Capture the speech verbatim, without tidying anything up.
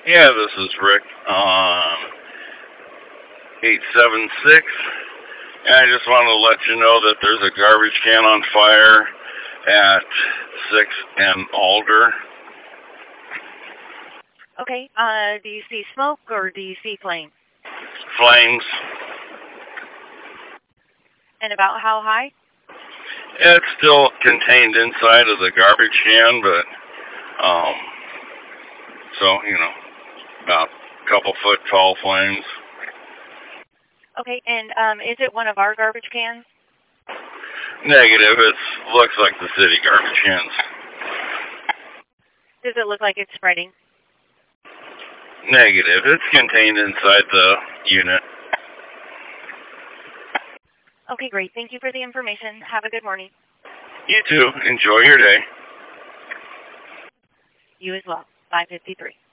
Yeah, this is Rick on eight seven six. And I just want to let you know that there's a garbage can on fire at sixth and Alder. Okay, uh, do you see smoke or do you see flames? Flames. And about how high? It's still contained inside of the garbage can, but, um, so, you know, about a couple foot tall flames. Okay, and um, is it one of our garbage cans? Negative. It looks like the city garbage cans. Does it look like it's spreading? Negative. It's contained inside the unit. Okay, great. Thank you for the information. Have a good morning. You too. Enjoy your day. You as well. five fifty-three.